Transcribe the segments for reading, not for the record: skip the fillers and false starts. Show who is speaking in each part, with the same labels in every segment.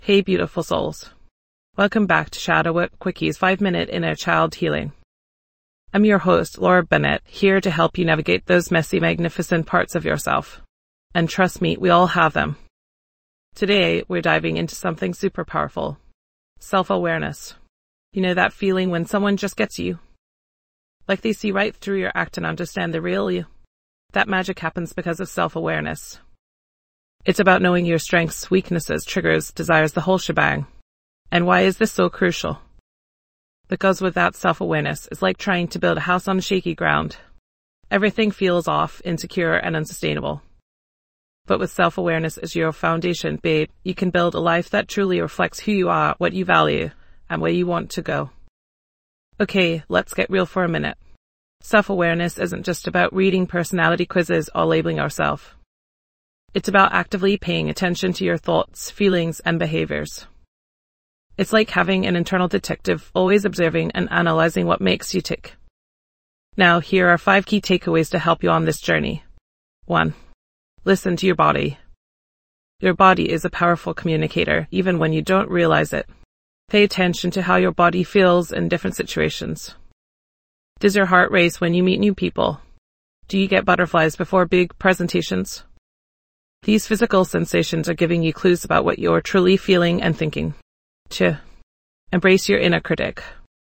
Speaker 1: Hey beautiful souls. Welcome back to Shadowwork Quickies 5-Minute Inner Child Healing. I'm your host, Laura Bennett, here to help you navigate those messy, magnificent parts of yourself. And trust me, we all have them. Today, we're diving into something super powerful. Self-awareness. You know that feeling when someone just gets you? Like they see right through your act and understand the real you? That magic happens because of self-awareness. It's about knowing your strengths, weaknesses, triggers, desires, the whole shebang. And why is this so crucial? Because without self-awareness, it's like trying to build a house on shaky ground. Everything feels off, insecure, and unsustainable. But with self-awareness as your foundation, babe, you can build a life that truly reflects who you are, what you value, and where you want to go. Okay, let's get real for a minute. Self-awareness isn't just about reading personality quizzes or labeling ourselves. It's about actively paying attention to your thoughts, feelings, and behaviors. It's like having an internal detective always observing and analyzing what makes you tick. Now, here are 5 key takeaways to help you on this journey. 1. Listen to your body. Your body is a powerful communicator, even when you don't realize it. Pay attention to how your body feels in different situations. Does your heart race when you meet new people? Do you get butterflies before big presentations? These physical sensations are giving you clues about what you're truly feeling and thinking. 2. Embrace your inner critic.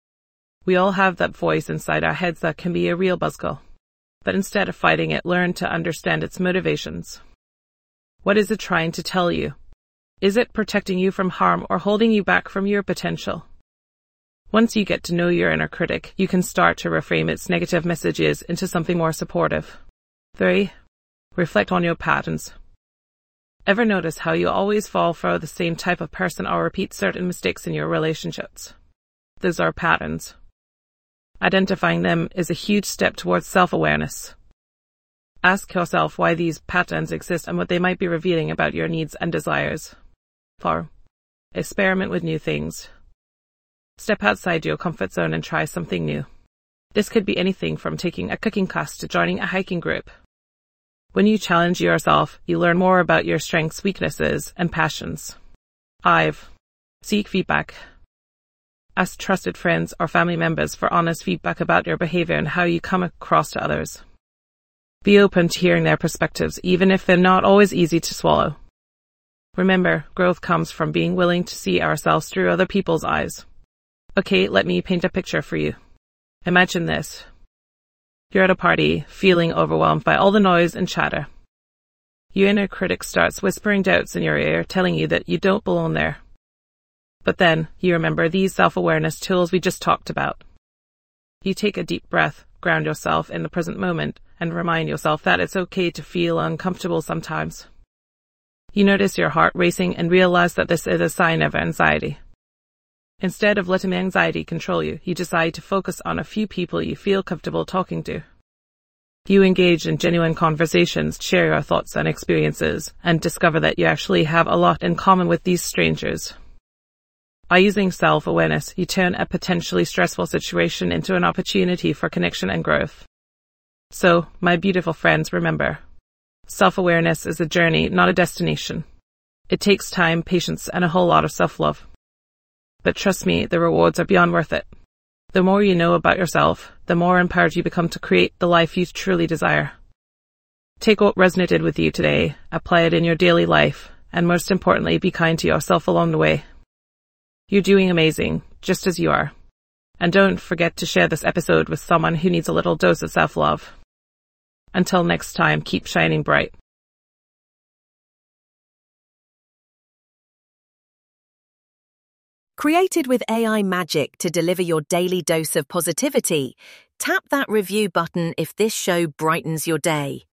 Speaker 1: We all have that voice inside our heads that can be a real buzzkill. But instead of fighting it, learn to understand its motivations. What is it trying to tell you? Is it protecting you from harm or holding you back from your potential? Once you get to know your inner critic, you can start to reframe its negative messages into something more supportive. 3. Reflect on your patterns. Ever notice how you always fall for the same type of person or repeat certain mistakes in your relationships? Those are patterns. Identifying them is a huge step towards self-awareness. Ask yourself why these patterns exist and what they might be revealing about your needs and desires. 4. Experiment with new things. Step outside your comfort zone and try something new. This could be anything from taking a cooking class to joining a hiking group. When you challenge yourself, you learn more about your strengths, weaknesses, and passions. 5. Seek feedback. Ask trusted friends or family members for honest feedback about your behavior and how you come across to others. Be open to hearing their perspectives, even if they're not always easy to swallow. Remember, growth comes from being willing to see ourselves through other people's eyes. Okay, let me paint a picture for you. Imagine this. You're at a party, feeling overwhelmed by all the noise and chatter. Your inner critic starts whispering doubts in your ear, telling you that you don't belong there. But then, you remember these self-awareness tools we just talked about. You take a deep breath, ground yourself in the present moment, and remind yourself that it's okay to feel uncomfortable sometimes. You notice your heart racing and realize that this is a sign of anxiety. Instead of letting the anxiety control you, you decide to focus on a few people you feel comfortable talking to. You engage in genuine conversations, share your thoughts and experiences, and discover that you actually have a lot in common with these strangers. By using self-awareness, you turn a potentially stressful situation into an opportunity for connection and growth. So, my beautiful friends, remember, self-awareness is a journey, not a destination. It takes time, patience, and a whole lot of self-love. But trust me, the rewards are beyond worth it. The more you know about yourself, the more empowered you become to create the life you truly desire. Take what resonated with you today, apply it in your daily life, and most importantly, be kind to yourself along the way. You're doing amazing, just as you are. And don't forget to share this episode with someone who needs a little dose of self-love. Until next time, keep shining bright.
Speaker 2: Created with AI magic to deliver your daily dose of positivity, tap that review button if this show brightens your day.